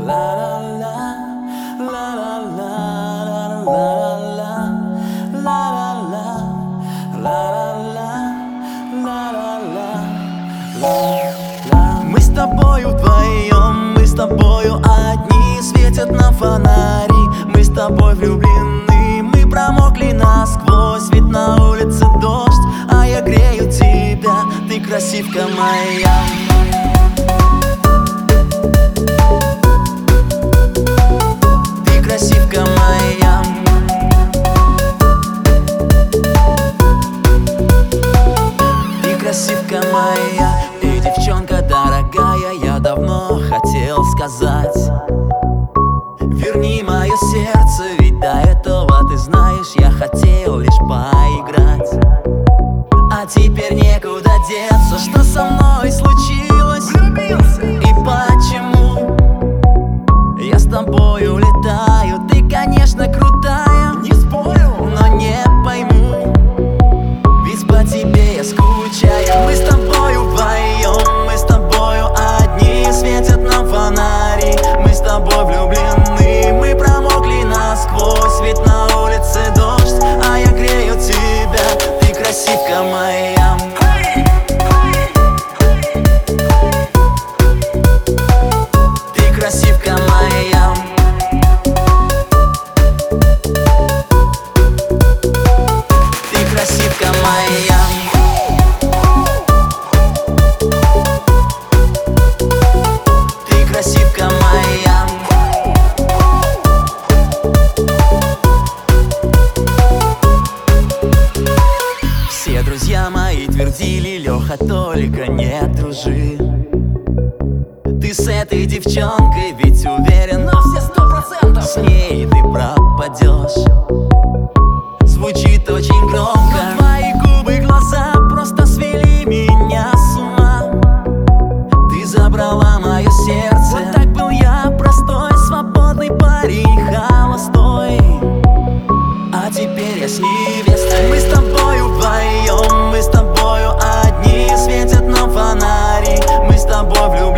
Мы с тобою вдвоем, мы с тобою одни. Светят нам фонари, мы с тобой влюблены. Мы промокли насквозь, ведь на улице дождь, а я грею тебя, ты красивка моя. Ты красивка моя. Ты красивка моя. Ты девчонка дорогая, я давно хотел сказать: верни мое сердце, ведь до этого, ты знаешь, я хотел лишь поиграть. А теперь некуда деться, что со мной случилось? Влюбился. И почему я с тобой улетаю? Ты, конечно, крутая, не спорю, но не пойму, ведь по тебе я скучаю. Мы с тобою вдвоем, мы с тобою одни. Светят нам фонари, мы с тобой влюблены. Мы промокли насквозь, ведь на улице дождь, а я грею тебя, ты красивка моя. Ты красивка моя. Ты красивка моя. Ты красивка моя. Все друзья мои твердили: Леха, только не дружи ты с этой девчонкой, ведь уверен на все 100%, с ней ты пропадешь. Звучит очень громко, но твои губы, глаза просто свели меня с ума. Ты забрала мое сердце. Вот так был я, простой, свободный парень, холостой. А теперь я с невестой. Мы с тобою вдвоем, мы с тобою одни. Светят нам фонари, мы с тобой влюблены.